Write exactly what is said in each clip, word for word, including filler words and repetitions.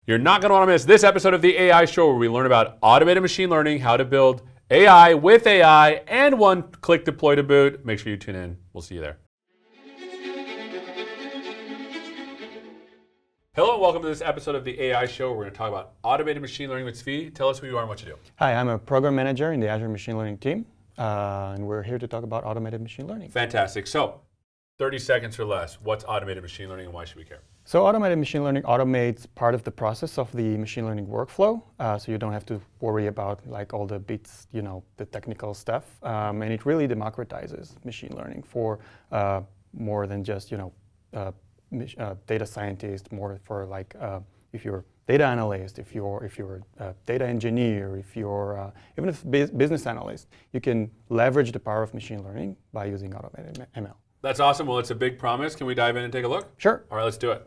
You're not going to want to miss this episode of The A I Show, where we learn about automated machine learning, how to build A I with A I, and one-click deploy to boot. Make sure you tune in. We'll see you there. Hello and welcome to this episode of The A I Show. We're going to talk about automated machine learning with Zvi. Tell us who you are and what you do. Hi, I'm a program manager in the Azure Machine Learning team, uh, and we're here to talk about automated machine learning. Fantastic. So, thirty seconds or less, what's automated machine learning and why should we care? So automated machine learning automates part of the process of the machine learning workflow, uh, so you don't have to worry about like all the bits, you know, the technical stuff, um, and it really democratizes machine learning for uh, more than just, you know, uh, Uh, data scientist, more for like uh, if you're data analyst, if you're if you're a data engineer, if you're uh, even if bu- business analyst, you can leverage the power of machine learning by using automated M L. That's awesome. Well, it's a big promise. Can we dive in and take a look? Sure. All right, let's do it.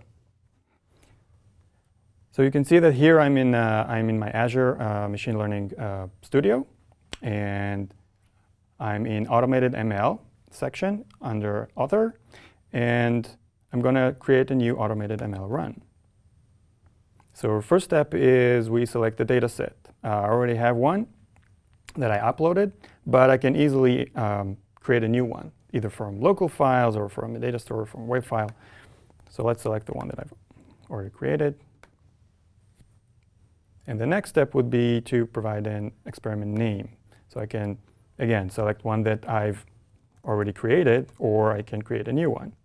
So you can see that here I'm in uh, I'm in my Azure uh, Machine Learning uh, Studio, and I'm in Automated M L section under Author, and I'm going to create a new automated M L run. So our first step is we select the data set. Uh, I already have one that I uploaded, but I can easily um, create a new one, either from local files or from a data store or from a wave file. So let's select the one that I've already created. And the next step would be to provide an experiment name. So I can, again, select one that I've already created, or I can create a new one.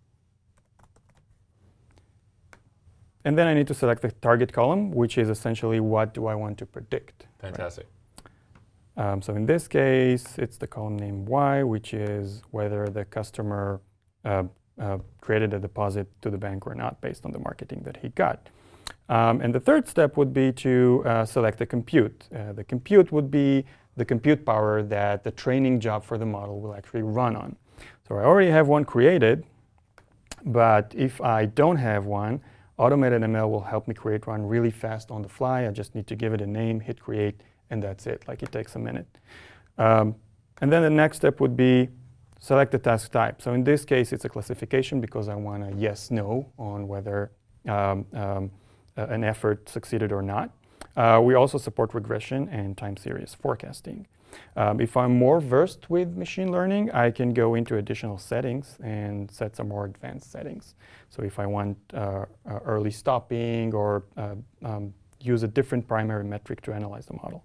And then I need to select the target column, which is essentially what do I want to predict. Fantastic. Right? Um, so in this case, it's the column name Y, which is whether the customer uh, uh, created a deposit to the bank or not based on the marketing that he got. Um, and the third step would be to uh, select the compute. Uh, the compute would be the compute power that the training job for the model will actually run on. So I already have one created, but if I don't have one, automated M L will help me create one really fast on the fly. I just need to give it a name, hit create, and that's it. Like it takes a minute. Um, and then the next step would be select the task type. So in this case, it's a classification because I want a yes, no on whether um, um, uh, an effort succeeded or not. Uh, we also support regression and time series forecasting. Um, if I'm more versed with machine learning, I can go into additional settings and set some more advanced settings. So if I want uh, uh, early stopping or uh, um, use a different primary metric to analyze the model.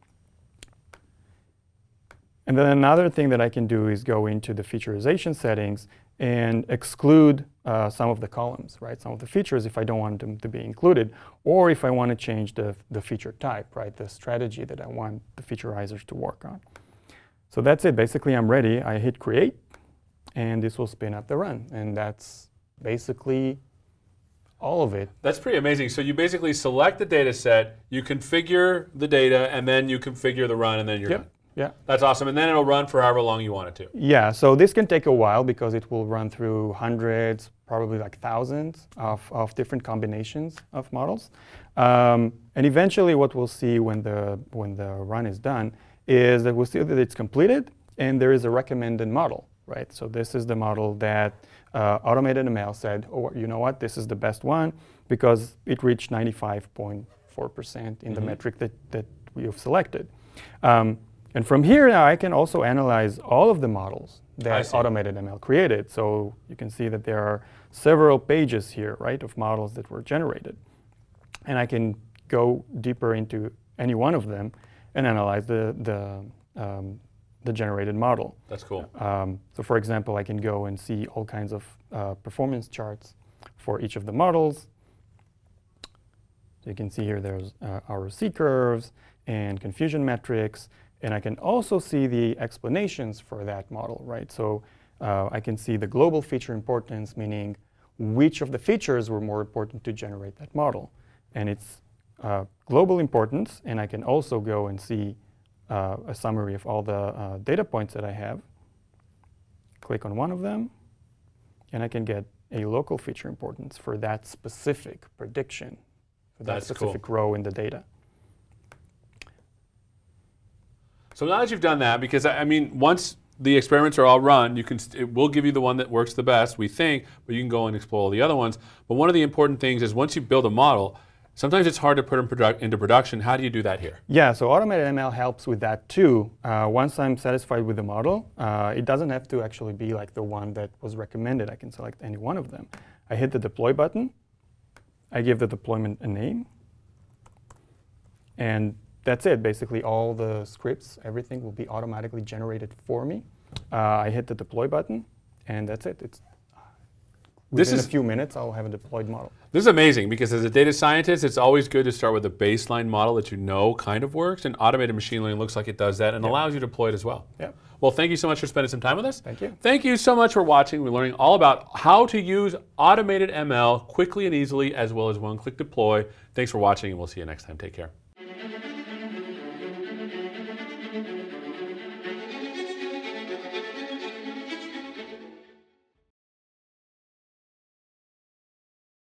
And then another thing that I can do is go into the featurization settings and exclude uh, some of the columns, right? Some of the features if I don't want them to be included, or if I want to change the, the feature type, right? The strategy that I want the featureizers to work on. So that's it. Basically, I'm ready. I hit create, and this will spin up the run. And that's basically all of it. That's pretty amazing. So you basically select the data set, you configure the data, and then you configure the run, and then you're Yep. done. Yeah. That's awesome. And then it'll run for however long you want it to. Yeah, so this can take a while because it will run through hundreds, probably like thousands of, of different combinations of models. Um, and eventually what we'll see when the, when the run is done is that we'll see that it's completed and there is a recommended model, right? So this is the model that uh, Automated M L said, oh, you know what, this is the best one because it reached ninety-five point four percent in mm-hmm. the metric that, that we have selected. Um, And from here now, I can also analyze all of the models that Automated M L created. So you can see that there are several pages here, right, of models that were generated. And I can go deeper into any one of them and analyze the, the, um, the generated model. That's cool. Um, so for example, I can go and see all kinds of uh, performance charts for each of the models. So you can see here there's uh, R O C curves and confusion metrics. And I can also see the explanations for that model, right? So uh, I can see the global feature importance, meaning which of the features were more important to generate that model. And it's uh, global importance, and I can also go and see uh, a summary of all the uh, data points that I have. Click on one of them, and I can get a local feature importance for that specific prediction, for that That's specific cool. row in the data. So now that you've done that, because I mean, once the experiments are all run, you can it will give you the one that works the best, we think, but you can go and explore all the other ones. But one of the important things is once you build a model, Sometimes it's hard to put in produ- into production. How do you do that here? Yeah, so automated M L helps with that too. Uh, once I'm satisfied with the model, uh, it doesn't have to actually be like the one that was recommended. I can select any one of them. I hit the deploy button. I give the deployment a name. And that's it. Basically, all the scripts, everything will be automatically generated for me. Uh, I hit the deploy button, and that's it. It's This Within is, a few minutes, I'll have a deployed model. This is amazing because as a data scientist, it's always good to start with a baseline model that you know kind of works, and automated machine learning looks like it does that and Yep. allows you to deploy it as well. Yeah. Well, thank you so much for spending some time with us. Thank you. Thank you so much for watching. We're learning all about how to use automated M L quickly and easily, as well as one-click deploy. Thanks for watching, and we'll see you next time. Take care.